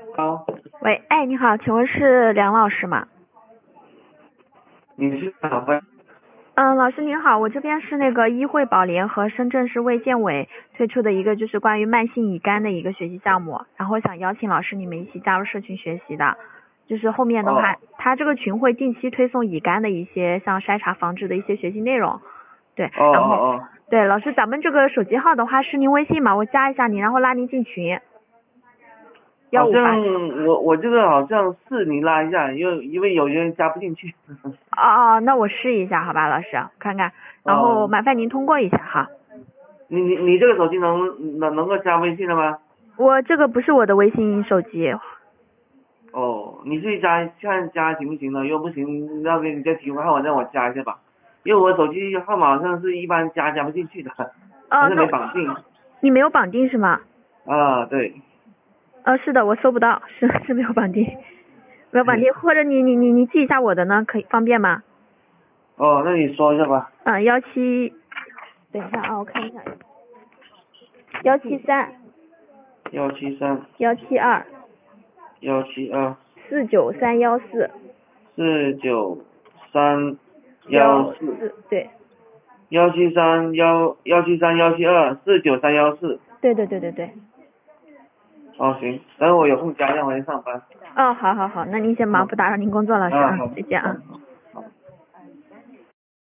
好， 喂，哎，你好，请问是梁老师吗？ 你是哪位？ 老师您好，我这边是那个医惠保联和深圳市卫健委推出的一个就是关于慢性乙肝的一个学习项目，然后想邀请老师你们一起加入社群学习的。就是后面的话， 哦他这个群会定期推送乙肝的一些像筛查防治的一些学习内容。对， 哦然后哦哦， 对老师，咱们这个手机号的话是您微信吗？我加一下您，然后拉您进群。 好像 158。 我这个好像是你拉一下，因为有人加不进去。 哦，那我试一下，好吧，老师，看看，然后哦， 麻烦您通过一下哈。 你这个手机能够加微信的吗？ 我这个不是我的微信手机。 哦，你自己加看加行不行呢？要不行，要不你再提个号码让我加一下吧，因为我手机号码好像是一般加不进去的，好像那没绑定。 你没有绑定是吗？ 啊，对。 是的，我搜不到，是没有绑定，没有绑定，或者你记一下我的呢，可以方便吗？ 哦，那你说一下吧。 17，等一下啊，我看一下173 173 172 172 49314 49314， 对 173 172 对。 哦，行，等我有空加一下，我先上班。 好，那您先忙， 好， 不打扰您工作，老师啊，好， 再见啊。 好。